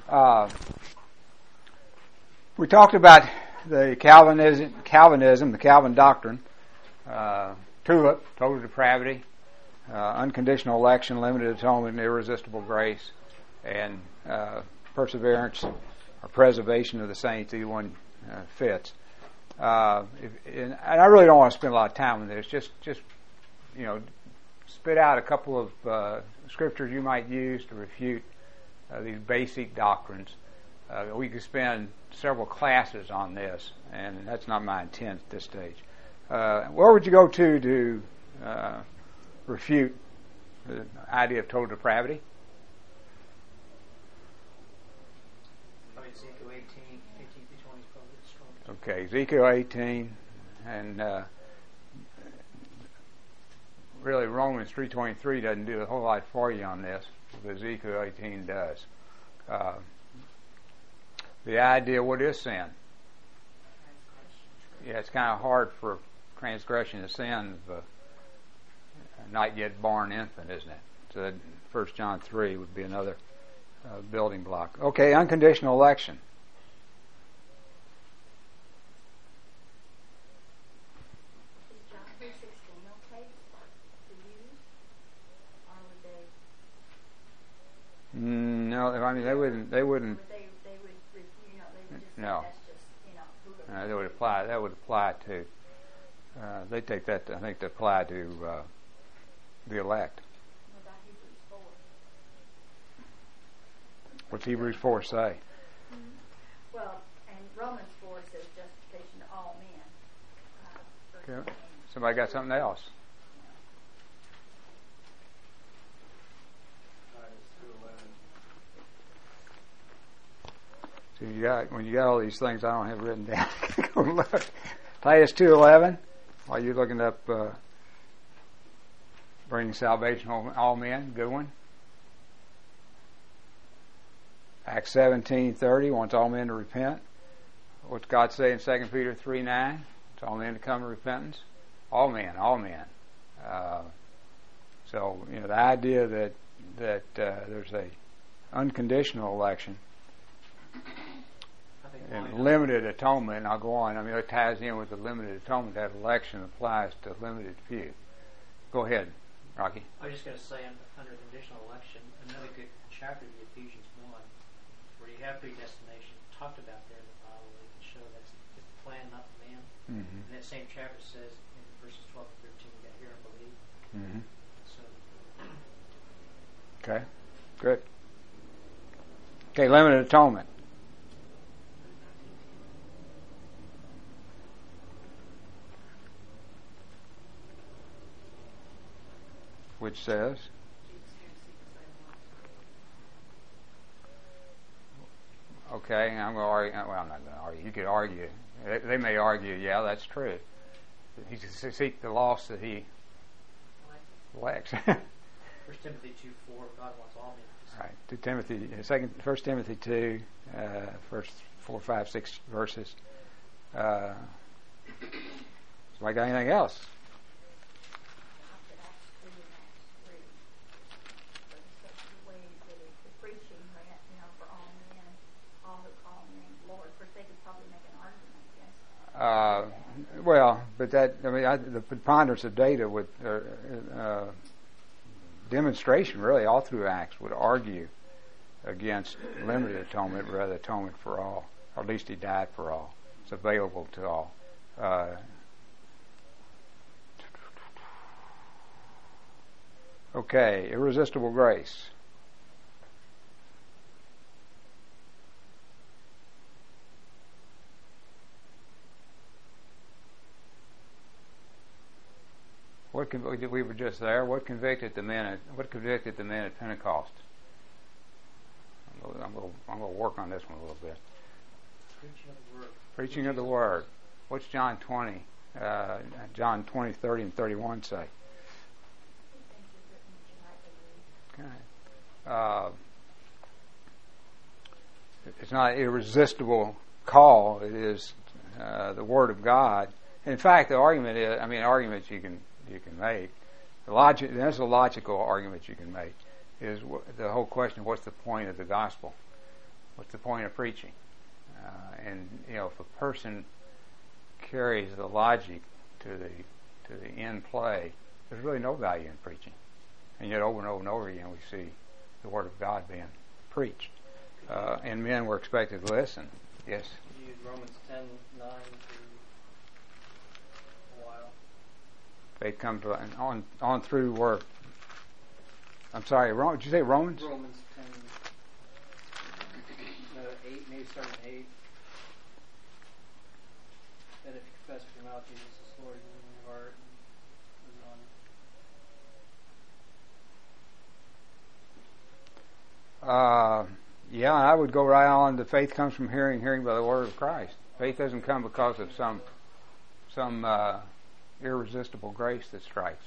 We talked about the Calvinism, the Calvin doctrine, TULIP, total depravity, unconditional election, limited atonement, and irresistible grace, and perseverance or preservation of the saints. Either one fits. And I really don't want to spend a lot of time on this. Just spit out a couple of scriptures you might use to refute these basic doctrines. We could spend several classes on this, and that's not my intent at this stage. Where would you go to refute the idea of total depravity? Ezekiel 18 through 20 is probably the strongest. Okay, Ezekiel 18, and really Romans 3:23 doesn't do a whole lot for you on this, but Ezekiel 18 does. The idea, what is sin? Yeah, it's kind of hard for transgression to sin of a not yet born infant, isn't it? So 1 John 3 would be another building block. Okay, unconditional election. Is John 3:16 okay to use, or would they? No, I mean they wouldn't. They would just No. say that's just That would apply to. They take that. I think to apply to the elect. What about Hebrews 4? What's Hebrews 4 say? Well, and Romans 4 says justification to all men. Okay. Somebody got something else? So when you got all these things I don't have written down. Go look. Titus 2:11. While you're looking up bringing salvation home all men, good one. Acts 17:30 wants all men to repent. What's God say in 2 Peter 3:9? Wants all men to come to repentance. All men. So the idea that there's a unconditional election and limited atonement, and I'll go on. I mean, it ties in with the limited atonement. That election applies to a limited few. Go ahead, Rocky. I was just going to say, under conditional election, another good chapter would be Ephesians 1, where you have predestination talked about there in the Bible. They can show that's the plan, not the man. Mm-hmm. And that same chapter says in verses 12 to 13, you got hear and believe. Mm-hmm. So. Okay, good. Okay, limited atonement. Which says, okay, I'm going to argue. Well, I'm not going to argue. You could argue. They may argue, yeah, that's true. He should seek the lost that he elects. 1 Timothy 2:4, God wants all men to see. Right. 1 Timothy 2, first 4, 5, 6 verses. So I got anything else? Well, but the preponderance of data would demonstration really all through Acts would argue against limited atonement rather than atonement for all, or at least he died for all. It's available to all. Okay, irresistible grace. We were just there. What convicted the men at Pentecost? I'm going to work on this one a little bit. Preaching of the word. What's John 20? John 20, 30, and 31 say? Okay. It's not an irresistible call. It is the word of God. In fact, the argument is, arguments you can make. There's a logical argument you can make. Is the whole question of what's the point of the gospel? what's the point of preaching? And if a person carries the logic to the end play, there's really no value in preaching. And yet, over and over and over again, we see the Word of God being preached, and men were expected to listen. Yes. You used Romans 10:9 for a while. Faith comes on through where. I'm sorry. Did you say Romans? Romans 10. 8, maybe starting 8. That if you confess with your mouth Jesus is Lord, and in your heart, and Yeah, I would go right on to faith comes from hearing, hearing by the word of Christ. Faith doesn't come because of some irresistible grace that strikes.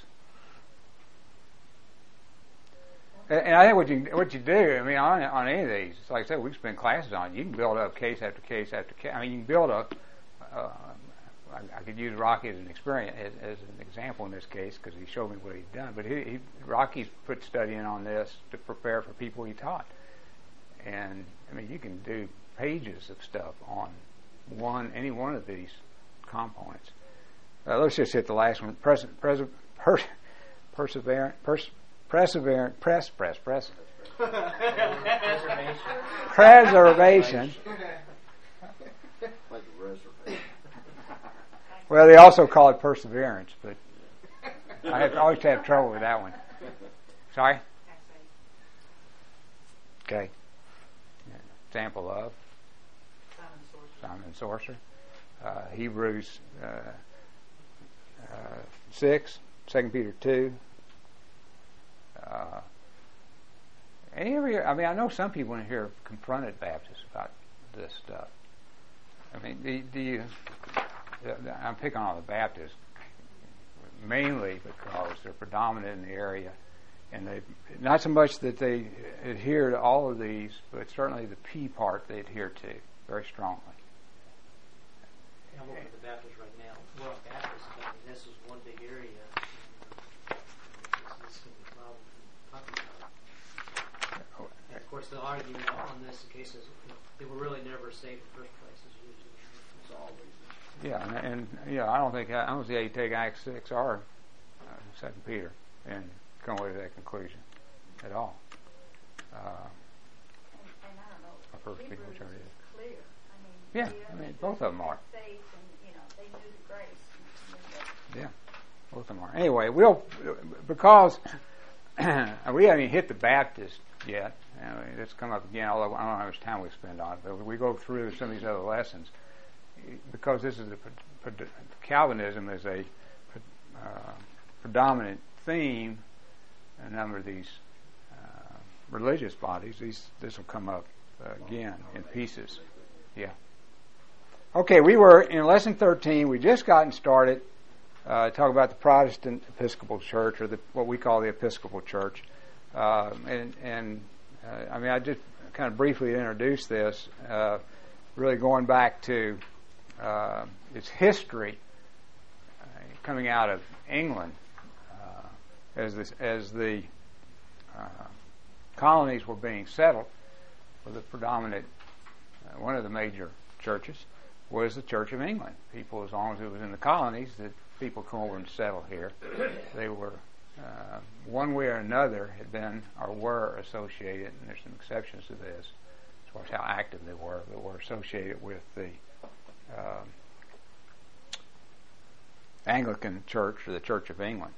And I think what you do, I mean, on any of these, it's like I said, we spend classes on it. You can build up case after case after case. I mean, you can build up. I could use Rocky as an example in this case because he showed me what he'd done. But Rocky's put studying on this to prepare for people he taught. And I mean, you can do pages of stuff on any one of these components. Let's just hit the last one. Preservation. Like a reservation. Well, they also call it perseverance, but I always have trouble with that one. Sorry? Okay. Example of Simon Sorcerer. Hebrews 6, 2 Peter 2. I know some people in here have confronted Baptists about this stuff. I mean, I'm picking on the Baptists mainly because they're predominant in the area, and they not so much that they adhere to all of these, but certainly the P part they adhere to very strongly. I'm looking at the Baptists right now. Well, Baptists, I mean, this is one big area. This can be a problem talking about. And of course, the argument on this case is they were really never saved in the first place. It's always. Yeah, and I don't see how you take Acts 6 or 2 Peter and come away to that conclusion at all. And I don't know. Hebrews is clear. Yeah, both of them are. Faith and they knew the grace. Yeah, both of them are. Anyway, because we haven't even hit the Baptist yet. It's come up again. Although I don't know how much time we spend on it, but we go through some of these other lessons. Because this is Calvinism is a predominant theme in a number of these religious bodies. This will come up again in pieces. Yeah. Okay, we were in lesson 13. We just gotten started talking about the Protestant Episcopal Church, or what we call the Episcopal Church. I just kind of briefly introduced this, really going back to its history coming out of England as the colonies were being settled. Well, the predominant one of the major churches was the Church of England. People, as long as it was in the colonies, that people come over and settle here. They were one way or another had been or were associated, and there's some exceptions to this as far as how active they were associated with the Anglican Church, or the Church of England.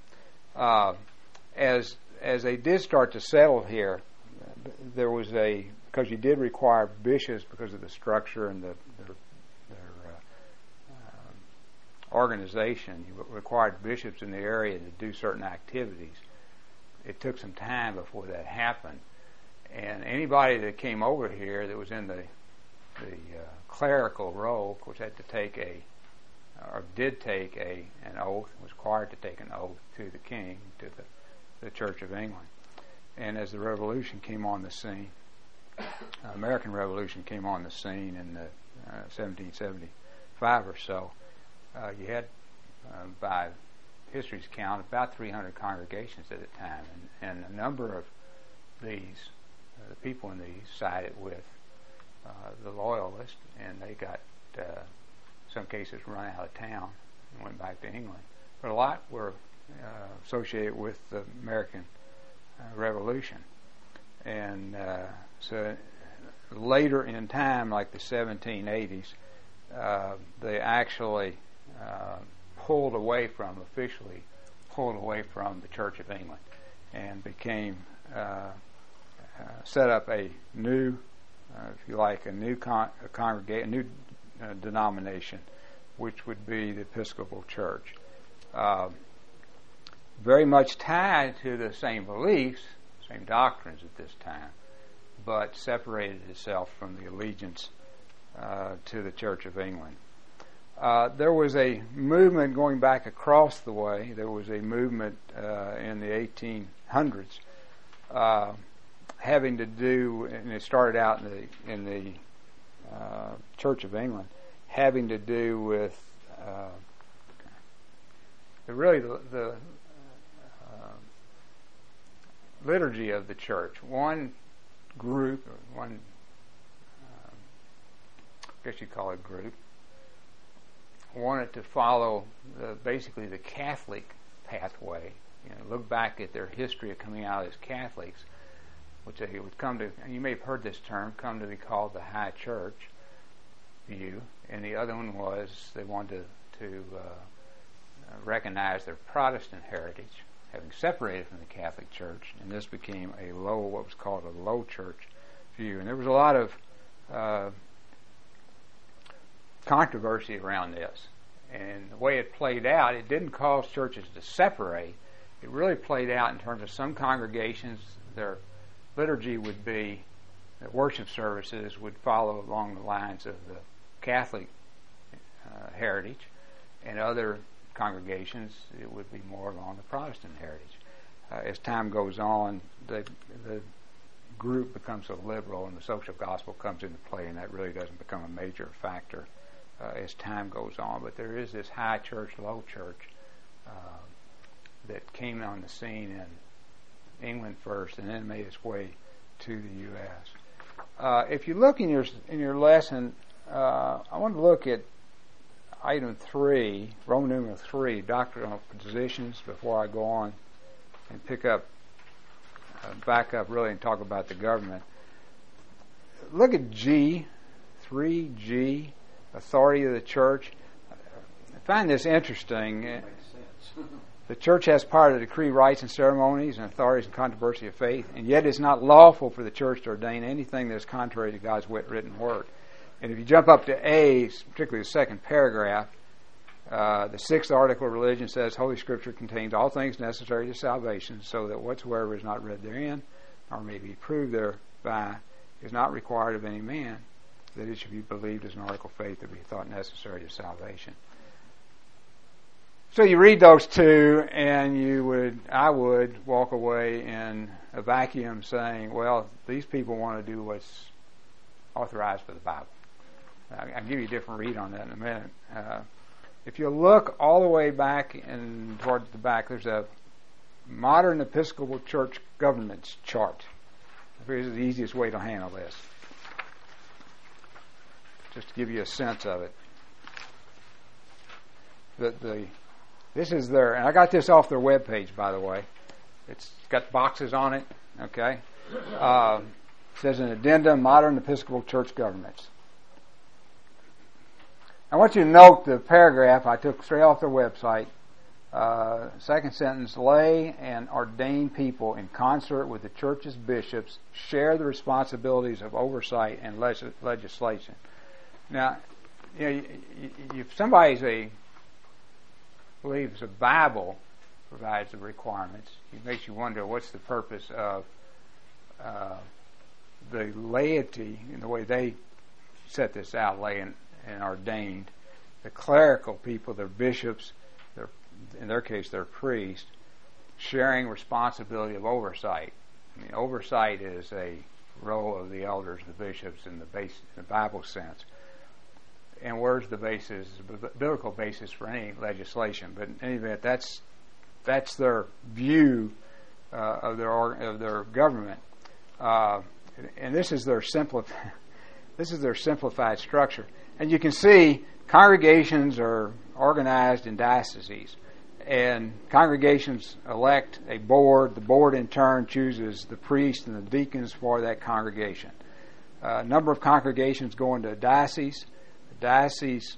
As they did start to settle here, there was because you did require bishops because of the structure and their organization. You required bishops in the area to do certain activities. It took some time before that happened, and anybody that came over here that was in the clerical role, of course, had to take did take an oath, was required to take an oath to the king, to the Church of England. And as the Revolution came on the scene, American Revolution came on the scene in 1775 or so, you had, by history's count, about 300 congregations at the time, and a number of these, the people in these sided with the Loyalists, and they got, some cases, run out of town and went back to England. But a lot were associated with the American Revolution. And so later in time, like the 1780s, they actually officially pulled away from the Church of England and became, set up a new, if you like, a new congregation, a new denomination, which would be the Episcopal Church. Very much tied to the same beliefs, same doctrines at this time, but separated itself from the allegiance to the Church of England. There was a movement going back across the way. There was a movement in the 1800s having to do, and it started out in the Church of England, having to do with the liturgy of the church. One group, or one, I guess you'd call it group, wanted to follow basically the Catholic pathway. Look back at their history of coming out as Catholics, which they would come to, and you may have heard this term, come to be called the High Church view. And the other one was they wanted to recognize their Protestant heritage, having separated from the Catholic Church, and this became what was called a Low Church view. And there was a lot of controversy around this. And the way it played out, it didn't cause churches to separate. It really played out in terms of some congregations, their liturgy would be, the worship services would follow along the lines of the Catholic heritage, and other congregations, it would be more along the Protestant heritage. As time goes on, the group becomes so liberal, and the social gospel comes into play, and that really doesn't become a major factor as time goes on. But there is this high church, low church that came on the scene in England first, and then made its way to the U.S. If you look in your lesson, I want to look at item 3, Roman numeral 3, doctrinal positions, before I go on and back up really and talk about the government. Look at G, 3G, authority of the church. I find this interesting. Makes sense. The church has power to decree rites and ceremonies and authorities and controversy of faith, and yet it's not lawful for the church to ordain anything that is contrary to God's written word. And if you jump up to A, particularly the second paragraph, the 6th article of religion says, Holy Scripture contains all things necessary to salvation, so that whatsoever is not read therein, or may be proved thereby, is not required of any man, that it should be believed as an article of faith that be thought necessary to salvation. So you read those two, and I would walk away in a vacuum saying, well, these people want to do what's authorized for the Bible. I'll give you a different read on that in a minute. If you look all the way back and towards the back, there's a modern Episcopal Church governance chart. Here's the easiest way to handle this, just to give you a sense of it. This is their, and I got this off their webpage, by the way. It's got boxes on it. Okay, it says an addendum: Modern Episcopal Church governments. I want you to note the paragraph I took straight off their website. Second sentence: lay and ordained people in concert with the church's bishops share the responsibilities of oversight and legislation. Now, if somebody's believes the Bible provides the requirements, it makes you wonder what's the purpose of the laity in the way they set this out, lay and ordained. The clerical people, their bishops, in their case, their priests, sharing responsibility of oversight. I mean, oversight is a role of the elders, the bishops, in the Bible sense. And where's the basis, the biblical basis for any legislation? But in any event, that's their view of their government, and this is their This is their simplified structure. And you can see congregations are organized in dioceses. And congregations elect a board. The board in turn chooses the priest and the deacons for that congregation. A number of congregations go into a diocese. The diocese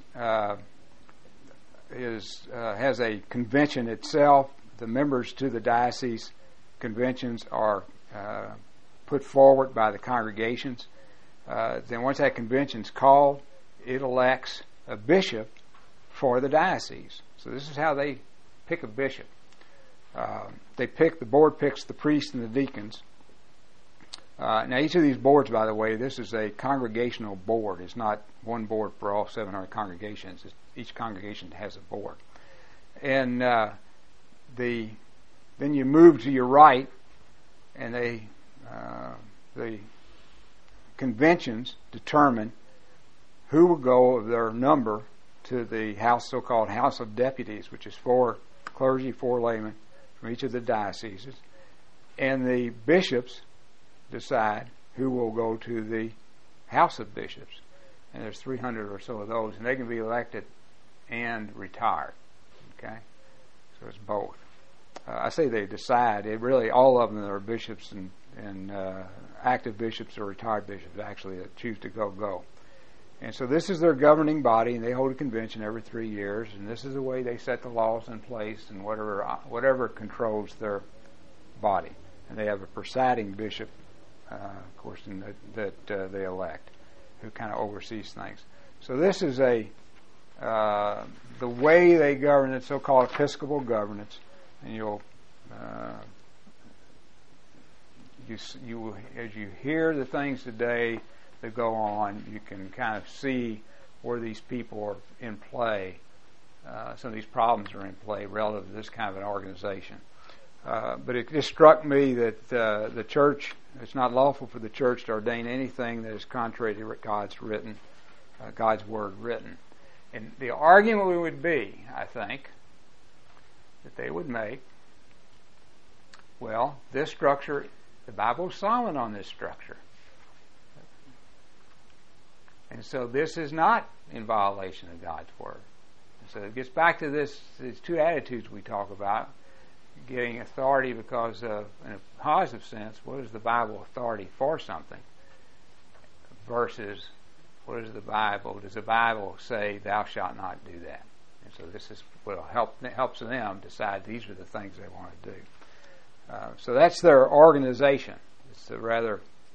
has a convention itself. The members to the diocese conventions are put forward by the congregations. Then once that convention's called, it elects a bishop for the diocese. So this is how they pick a bishop. The board picks the priest and the deacons. Now each of these boards, by the way, this is a congregational board. It's not one board for all 700 congregations. Each congregation has a board. And then you move to your right, and the conventions determine who will go of their number to the so-called House of Deputies, which is 4 clergy, 4 laymen from each of the dioceses. And the bishops decide who will go to the House of Bishops. And there's 300 or so of those, and they can be elected and retired. Okay? So it's both. I say they decide. It really, all of them are bishops and active bishops or retired bishops actually that choose to go. And so this is their governing body, and they hold a convention every 3 years, and this is the way they set the laws in place and whatever controls their body. And they have a presiding bishop, of course, that they elect, who kind of oversees things. So this is the way they govern it, so-called Episcopal governance. And as you hear the things today that go on, you can kind of see where these people are in play. Some of these problems are in play relative to this kind of an organization. But it just struck me that the church, it's not lawful for the church to ordain anything that is contrary to God's word written. And the argument would be, I think, that they would make, well, this structure, the Bible is silent on this structure. And so this is not in violation of God's word. So it gets back to these two attitudes we talk about. Getting authority because of, in a positive sense, what is the Bible authority for something versus what is the Bible? Does the Bible say thou shalt not do that? And so this is what helps them decide these are the things they want to do. So that's their organization. It's a rather,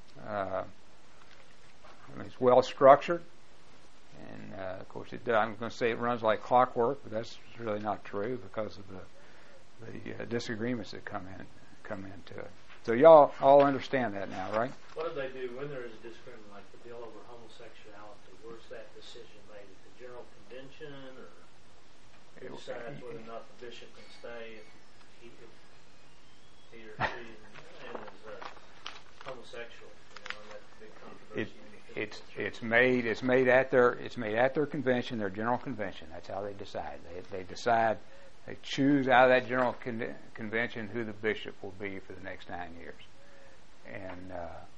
it's well structured, and of course I'm going to say it runs like clockwork, but that's really not true because of the disagreements that come into it. So y'all all understand that now, right? What do they do when there is a disagreement, like the bill over homosexuality? Where's that decision made? At the General Convention, or who decides whether or not the bishop can stay if he or she is homosexual? And that's a big controversy. It's made at their convention, their General Convention. That's how they decide. They decide. They choose out of that General Convention who the bishop will be for the next 9 years. And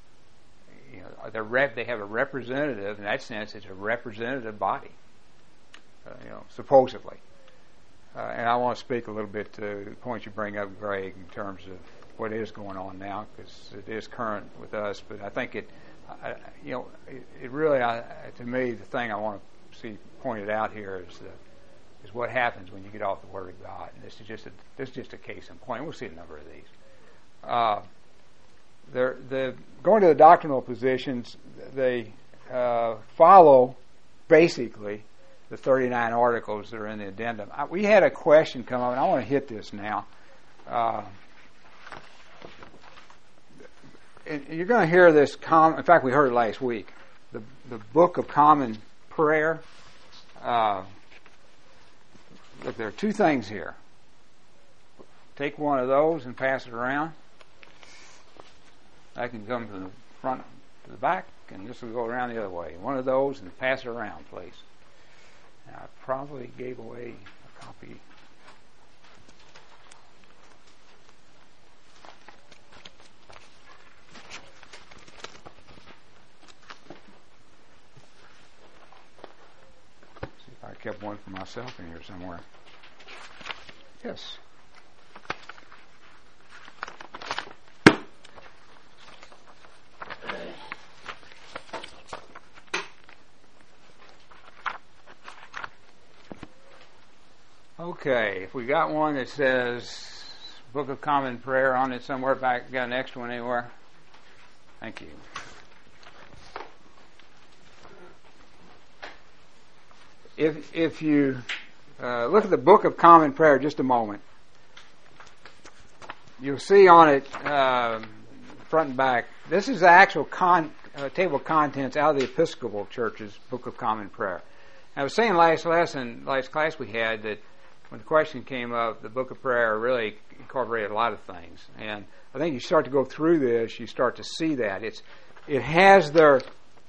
they have a representative. In that sense, it's a representative body, supposedly. And I want to speak a little bit to the point you bring up, Greg, in terms of what is going on now, because it is current with us. But I think it really, to me, the thing I want to see pointed out here is what happens when you get off the Word of God. And this is just a case in point. We'll see a number of these. Going to the doctrinal positions, they follow basically the 39 articles that are in the addendum. We had a question come up, and I want to hit this now. And you're going to hear this. In fact, we heard it last week. The Book of Common Prayer. Look, there are two things here. Take one of those and pass it around. I can come to the front, to the back, and this will go around the other way. One of those and pass it around, please. Now, I probably gave away a copy. have kept one for myself in here somewhere. Yes. Okay, if we got one that says Book of Common Prayer on it somewhere back, got an extra one anywhere? Thank you. If you look at the Book of Common Prayer just a moment, you'll see on it, front and back, this is the actual table of contents out of the Episcopal Church's Book of Common Prayer. I was saying last class we had that when the question came up, the Book of Prayer really incorporated a lot of things. And I think you start to go through this, you start to see that. It has their...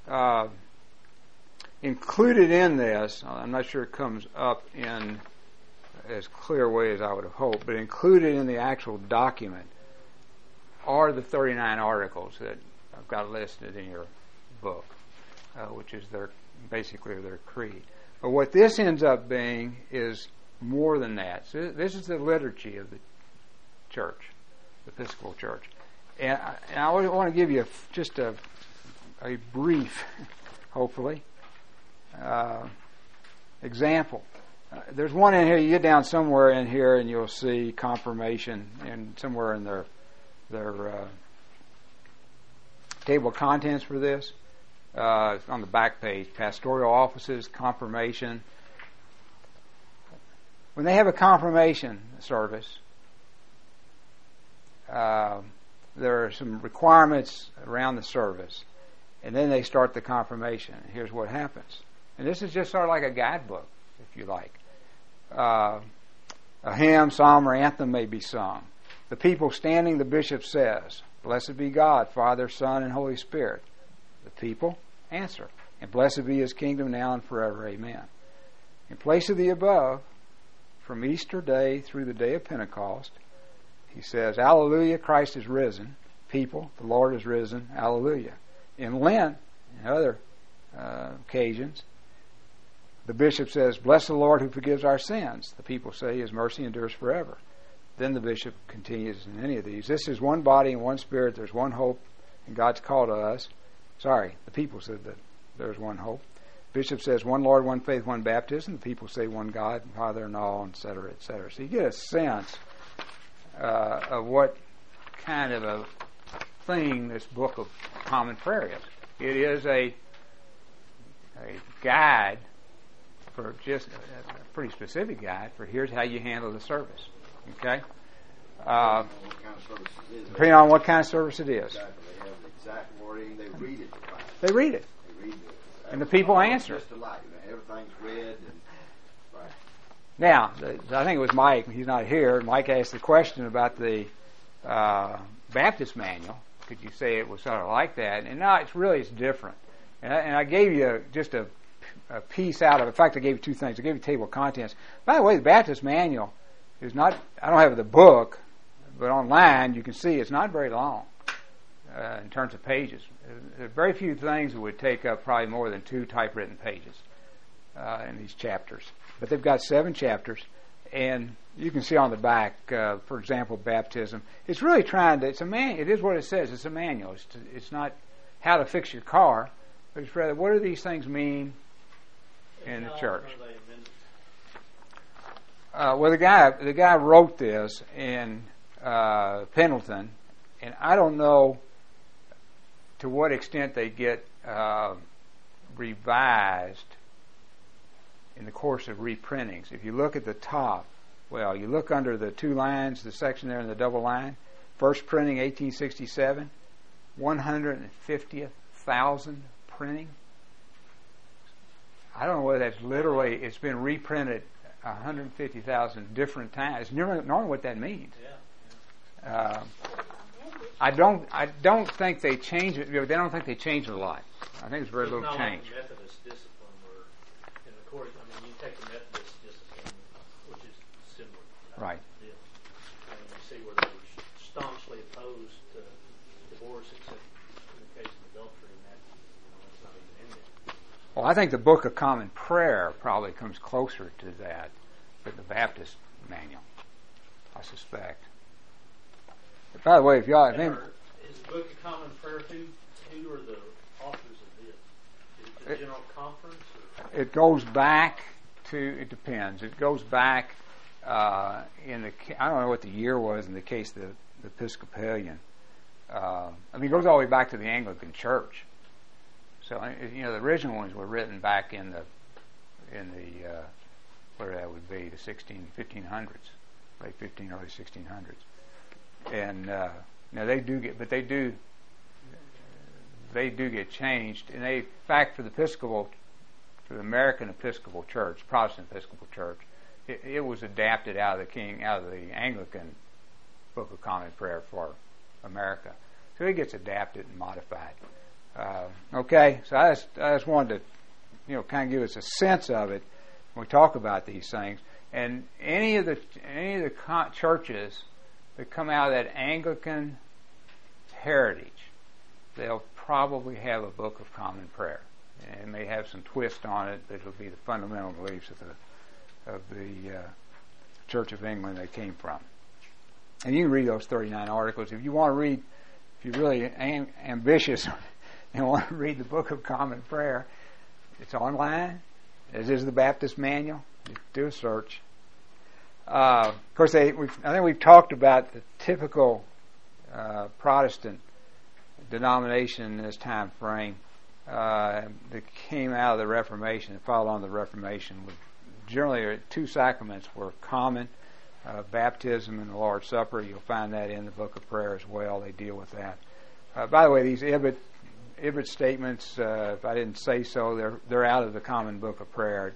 included in this, I'm not sure it comes up in as clear a way as I would have hoped, but included in the actual document are the 39 articles that I've got listed in your book, which is basically their creed. But what this ends up being is more than that. So this is the liturgy of the church, the Episcopal Church. And I want to give you just a brief, hopefully, example. There's one in here. You get down somewhere in here, and you'll see confirmation, and somewhere in their table of contents for this, on the back page, pastoral offices, confirmation. When they have a confirmation service, there are some requirements around the service, and then they start the confirmation. Here's what happens. And this is just sort of like a guidebook, if you like. A hymn, psalm, or anthem may be sung. The people standing, the bishop says, "Blessed be God, Father, Son, and Holy Spirit." The people answer, "And blessed be His kingdom now and forever. Amen." In place of the above, from Easter Day through the day of Pentecost, he says, "Alleluia, Christ is risen." People, the Lord is risen. Alleluia. In Lent and other occasions, the bishop says, "Bless the Lord who forgives our sins." The people say, "His mercy endures forever." Then the bishop continues in any of these. This is one body and one spirit. There's one hope, and God's call to us. Sorry, the people said that there's one hope. Bishop says, "One Lord, one faith, one baptism." The people say, "One God, Father, and all," etc., etc. So you get a sense of what kind of a thing this Book of Common Prayer is. It is a guide, for just a pretty specific guide for here's how you handle the service. Okay? Depending on what kind of service it is. Exactly. They have the exact wording. They read it. They read it. And the people answer. Just alike. Everything's read. Right. Now, I think it was Mike. He's not here. Mike asked the question about the Baptist manual. Could you say it was sort of like that? And no, it's different. And I gave you just a piece out of it. In fact, I gave you two things. I gave you table of contents. By the way, the Baptist manual is not, I don't have the book, but online you can see it's not very long in terms of pages. There are very few things that would take up probably more than 2 typewritten pages in these chapters. But they've got 7 chapters, and you can see on the back, for example, baptism. It's really trying to, it is what it says. It's a manual. It's not how to fix your car, but it's rather what do these things mean in the church. Well, the guy wrote this in Pendleton, and I don't know to what extent they get revised in the course of reprintings. If you look at the top, well, you look under the 2 lines, the section there in the double line, first printing 1867, 150,000 printing. I don't know whether that's literally, it's been reprinted 150,000 different times. It's normally what that means. I don't think they change it. They don't think they change it a lot. I think it's very little change. Like the Methodist discipline, where in the course, you take the Methodist discipline, which is similar. Right. Yeah. And you see where they were staunchly opposed to divorce, except in the case of adultery, and that's not even in there. Well, I think the Book of Common Prayer probably comes closer to that than the Baptist manual, I suspect. But by the way, if y'all... Is the Book of Common Prayer, who are the authors of this? Is it the General Conference? Or? It goes back to... It depends. It goes back in the... I don't know what the year was in the case of the Episcopalian. It goes all the way back to the Anglican Church. So, the original ones were written back in the whatever that would be, the 1500s, late 15, early 1600s. And now they do get changed. And in fact, for the American Episcopal Church, Protestant Episcopal Church, it was adapted out of the Anglican Book of Common Prayer for America. So it gets adapted and modified. Okay, so I just wanted to, kind of give us a sense of it when we talk about these things. And any of the churches that come out of that Anglican heritage, they'll probably have a Book of Common Prayer. And it may have some twist on it, but it'll be the fundamental beliefs of the Church of England they came from. And you can read those 39 articles. If you want to read, if you're really ambitious and want to read the Book of Common Prayer, it's online, as is the Baptist Manual. You do a search. Of course, I think we've talked about the typical Protestant denomination in this time frame that came out of the Reformation and followed on the Reformation. Generally, two sacraments were common: baptism and the Lord's Supper. You'll find that in the Book of Prayer as well. They deal with that. By the way, these Ibbott statements, if I didn't say so, they're out of the Common Book of Prayer.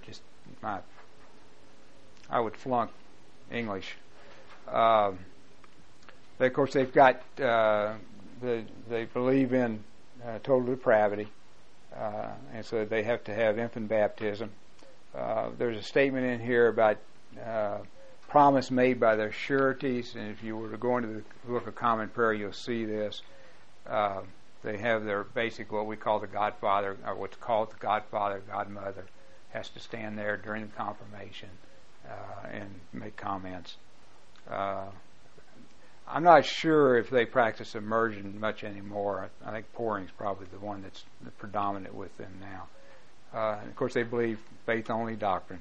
I would flunk English. Of course, they've got they believe in total depravity, and so they have to have infant baptism. There's a statement in here about promise made by their sureties, and if you were to go into the Book of Common Prayer, you'll see this. They have their basic, what we call the Godfather, or what's called the Godfather, Godmother, has to stand there during the confirmation and make comments. I'm not sure if they practice immersion much anymore. I think pouring is probably the one that's predominant with them now. And of course, they believe faith-only doctrine.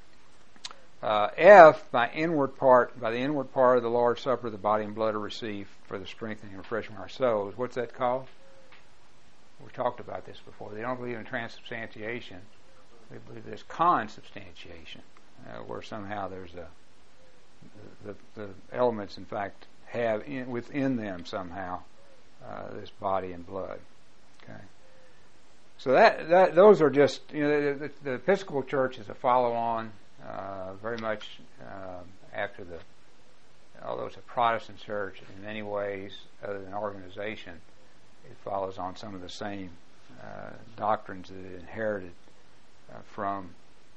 F, by the inward part of the Lord's Supper, the body and blood are received for the strengthening and refreshing of our souls. What's that called? We talked about this before. They don't believe in transubstantiation. They believe there's consubstantiation, where somehow there's the elements, in fact, have within them somehow this body and blood. Okay. So those are just, the Episcopal Church is a follow-on, very much after although it's a Protestant church in many ways, other than organization, it follows on some of the same doctrines that it inherited from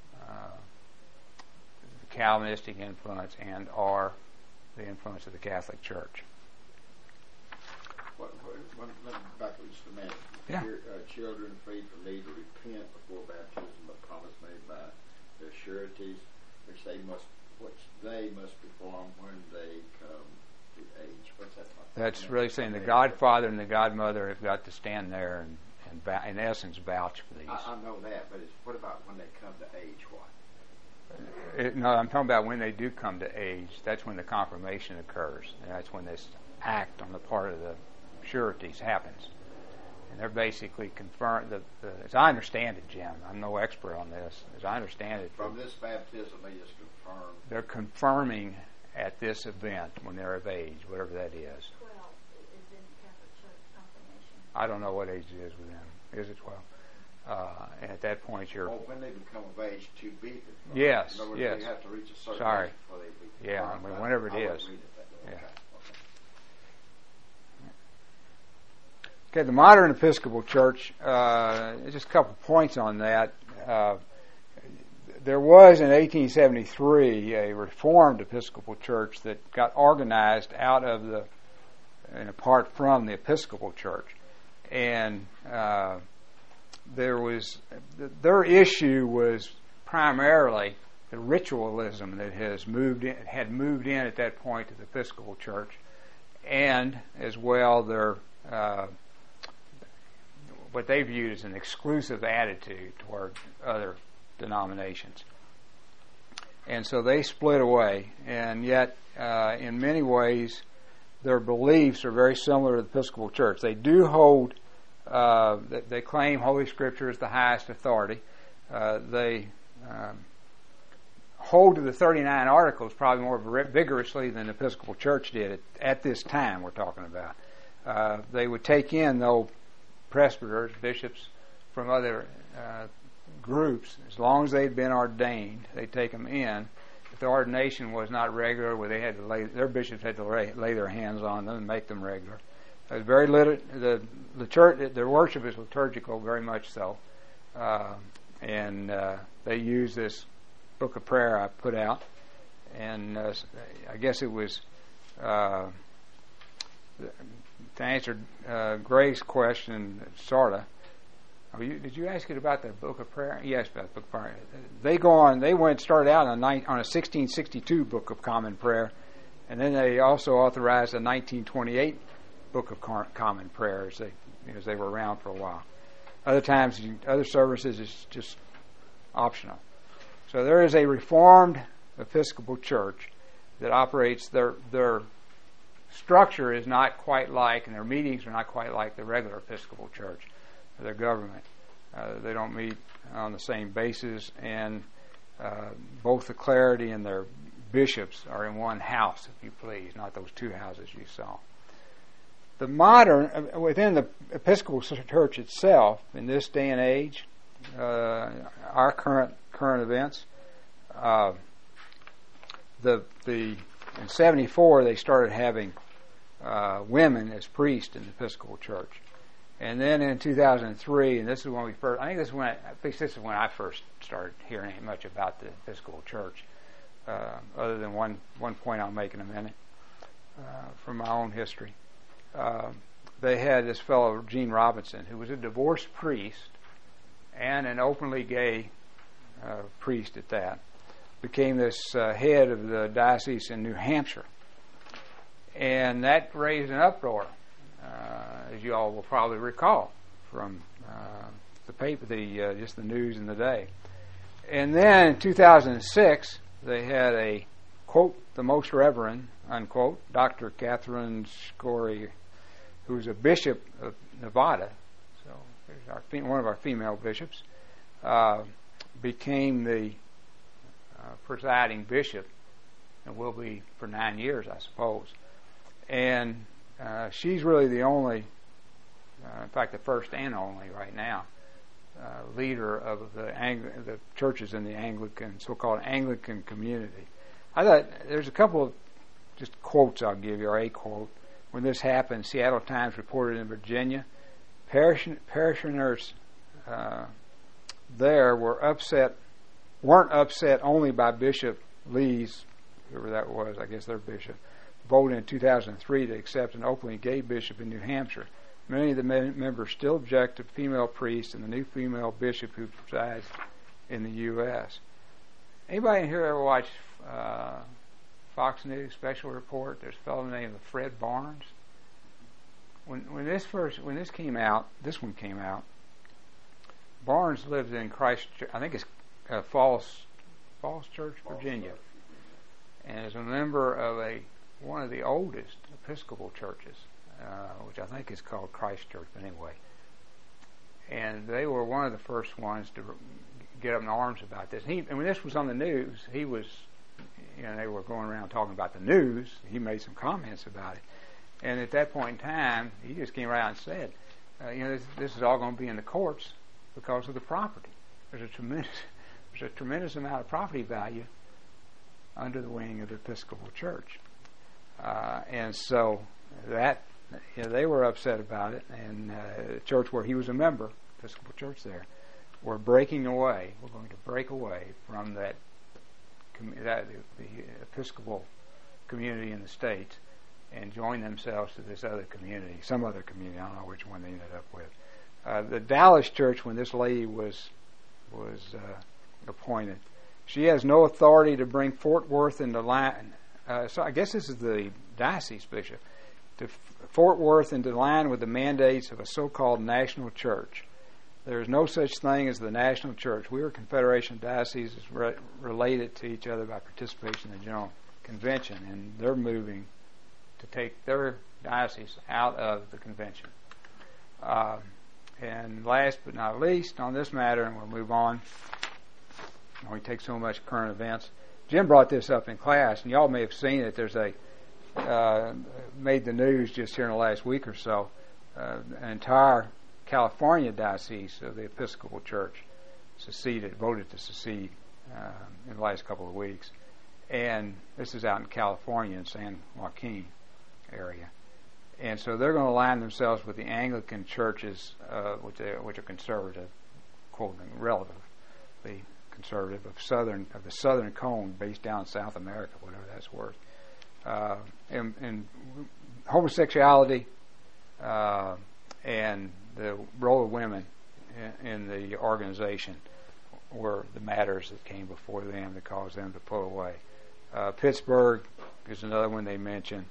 the Calvinistic influence and or the influence of the Catholic Church. Let me back up just a minute. Yeah. Children freed from need to repent before baptism of promise made by their sureties, which they must perform when they come to age. What's that about? That's really saying the Godfather and the Godmother have got to stand there and in essence vouch for these. I know that, but what about when they come to age? What? No, I'm talking about when they do come to age. That's when the confirmation occurs, and that's when this act on the part of the sureties happens. And they're basically confirmed. As I understand it, Jim, I'm no expert on this. As I understand it, from this baptism, they just confirm. They're confirming at this event when they're of age, whatever that is. 12 is in the Catholic Church confirmation. I don't know what age it is with them. Is it 12? And at that point, you're. Oh, when they become of age to be confirmed. Yes. In other words, yes. they have to reach a certain Sorry. age before they be Yeah, confirmed. whenever it I is. read it that way. Yeah. Okay. Okay, the modern Episcopal Church, just a couple points on that. There was in 1873 a Reformed Episcopal Church that got organized out of and apart from the Episcopal Church. And their issue was primarily the ritualism that had moved in at that point to the Episcopal Church, and as well their what they viewed as an exclusive attitude toward other denominations. And so they split away, and yet in many ways their beliefs are very similar to the Episcopal Church. They do hold, they claim Holy Scripture is the highest authority. They hold to the 39 Articles probably more vigorously than the Episcopal Church did at this time we're talking about. They would take in, though, presbyters, bishops from other groups, as long as they'd been ordained, they'd take them in. If the ordination was not regular, where they had to their bishops had to lay their hands on them and make them regular. It was very the church, their worship is liturgical, very much so, and they use this book of prayer I put out, and I guess it was to answer Gray's question, sorta. Did you ask it about the book of prayer? Yes, about the book of prayer. They started out on a 1662 book of common prayer, and then they also authorized a 1928 book of common prayer as they were around for a while. Other times, other services is just optional. So there is a Reformed Episcopal Church that operates. Their structure is not quite like, and their meetings are not quite like the regular Episcopal Church. Their government. They don't meet on the same basis, and both the clergy and their bishops are in one house, if you please, not those two houses you saw. The modern, within the Episcopal Church itself, in this day and age, our current events, in 74 they started having women as priests in the Episcopal Church. And then in 2003, and this is when this is when I first started hearing much about the Episcopal Church, other than one point I'll make in a minute from my own history. They had this fellow, Gene Robinson, who was a divorced priest and an openly gay priest at that, became this head of the diocese in New Hampshire. And that raised an uproar, as you all will probably recall from the paper, just the news in the day. And then in 2006, they had a, quote, the Most Reverend, unquote, Dr. Catherine Scory, who's a bishop of Nevada, so here's one of our female bishops, became the presiding bishop, and will be for 9 years, I suppose. And she's really the only, in fact, the first and only right now, leader of the churches in the Anglican, so-called Anglican community. I thought there's a couple of just quotes I'll give you, or a quote. When this happened, Seattle Times reported in Virginia, parishioners there weren't upset only by Bishop Lee's, whoever that was, I guess their bishop, voted in 2003 to accept an openly gay bishop in New Hampshire. Many of the members still object to female priests and the new female bishop who presides in the U.S. Anybody in here ever watch Fox News Special Report? There's a fellow named Fred Barnes. When this one came out, Barnes lived in Christchurch, I think it's Falls Church, Virginia, and is a member of one of the oldest Episcopal churches, which I think is called Christchurch anyway. And they were one of the first ones to get up in arms about this. And when this was on the news, he was, they were going around talking about the news. He made some comments about it. And at that point in time, he just came around and said, this is all going to be in the courts because of the property. There's a tremendous amount of property value under the wing of the Episcopal Church. And so that they were upset about it, and the church where he was a member, Episcopal Church there, were breaking away. We're going to break away from the Episcopal community in the States and join themselves to this other community, some other community. I don't know which one they ended up with. The Dallas church, when this lady was appointed, she has no authority to bring Fort Worth into line. So I guess this is the diocese bishop, to Fort Worth into line with the mandates of a so-called national church. There is no such thing as the national church. We are a confederation of dioceses related to each other by participation in the General Convention, and they're moving to take their diocese out of the convention. And last but not least on this matter, and we'll move on, we take so much current events. Jim brought this up in class, and y'all may have seen it. There's made the news just here in the last week or so. An entire California diocese of the Episcopal Church voted to secede in the last couple of weeks. And this is out in California, in San Joaquin area. And so they're going to align themselves with the Anglican churches, which are conservative, quoting relatively conservative, of the Southern Cone, based down in South America, whatever that's worth. And homosexuality and the role of women in the organization were the matters that came before them that caused them to pull away. Pittsburgh is another one they mentioned.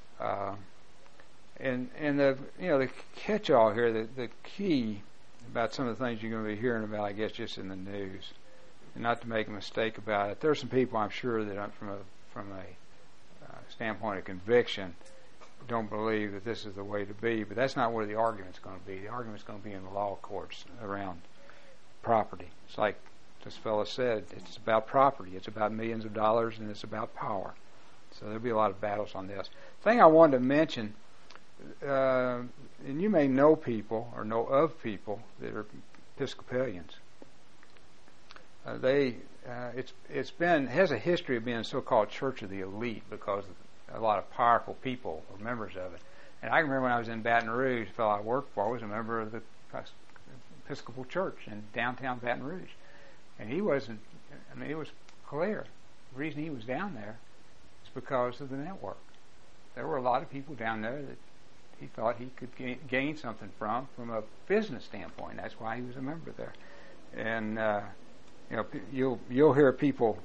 And the catch-all here, the key about some of the things you're going to be hearing about, I guess, just in the news, and not to make a mistake about it. There are some people, I'm sure, that from a standpoint of conviction, don't believe that this is the way to be, but that's not where the argument's going to be. The argument's going to be in the law courts around property. It's like this fellow said, it's about property. It's about millions of dollars, and it's about power. So there'll be a lot of battles on this. The thing I wanted to mention, and you may know people or know of people that are Episcopalians. It has a history of being a so-called church of the elite because a lot of powerful people were members of it. And I remember when I was in Baton Rouge, the fellow I worked for was a member of the Episcopal Church in downtown Baton Rouge. And he wasn't, it was clear. The reason he was down there is because of the network. There were a lot of people down there that he thought he could gain something from a business standpoint. That's why he was a member there. And you'll hear people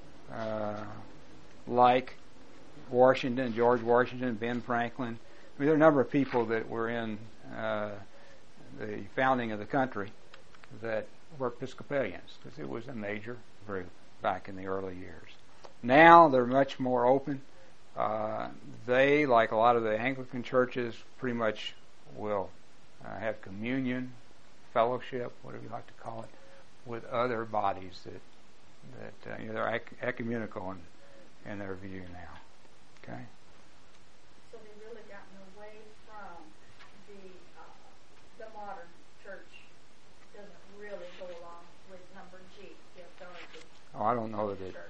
like George Washington, Ben Franklin. There are a number of people that were in the founding of the country that were Episcopalians, because it was a major group back in the early years. Now they're much more open. They, like a lot of the Anglican churches, pretty much will have communion, fellowship, whatever you like to call it, with other bodies that they're ecumenical in their view now. Okay. So they've really gotten away from the modern church. Doesn't really go along with number G, the authority. Oh, I don't know that it.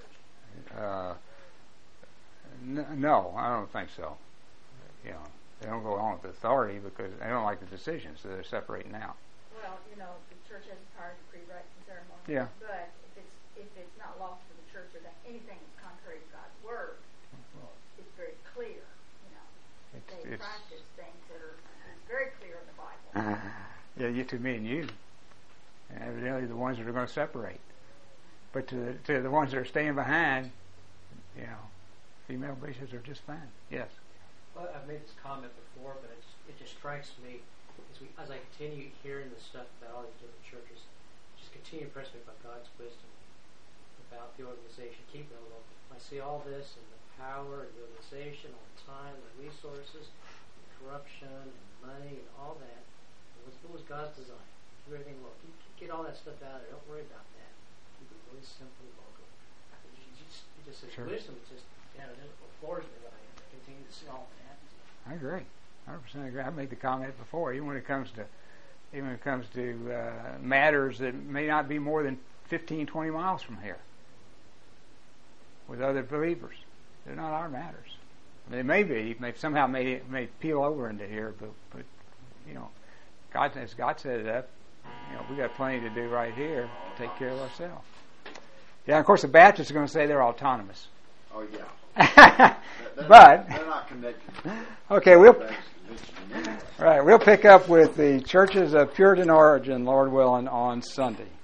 No, I don't think so. They don't go along with the authority because they don't like the decisions, so they're separating out. Well, the church has the power to pre-rite and ceremony. Yeah. But if it's not lawful for the church or that anything is contrary to God's word, it's very clear. They practice things that are very clear in the Bible. Yeah, to me and you, and evidently the ones that are going to separate. But to the ones that are staying behind, female bishops are just fine. Yes. Well, I've made this comment before, but it just strikes me as I continue hearing this stuff about all these different churches, just continue to impress me about God's wisdom, about the organization, keeping it local. I see all this and the power and the organization, all the time, the resources, and corruption and money and all that. What was God's design? Keep everything local. Get all that stuff out of there. Don't worry about that. Keep it really simple and local. He just says wisdom is just it floors me when I continue to see all that. I agree. 100% agree. I made the comment before. Even when it comes to matters that may not be more than 15, 20 miles from here, with other believers, they're not our matters. They may be. Somehow may peel over into here, but God, as God set it up, we got plenty to do right here to take care of ourselves. Yeah, of course the Baptists are going to say they're autonomous. Oh yeah. But they're not connected. Okay, convention anyway. Right, we'll pick up with the churches of Puritan origin, Lord willing, on Sunday.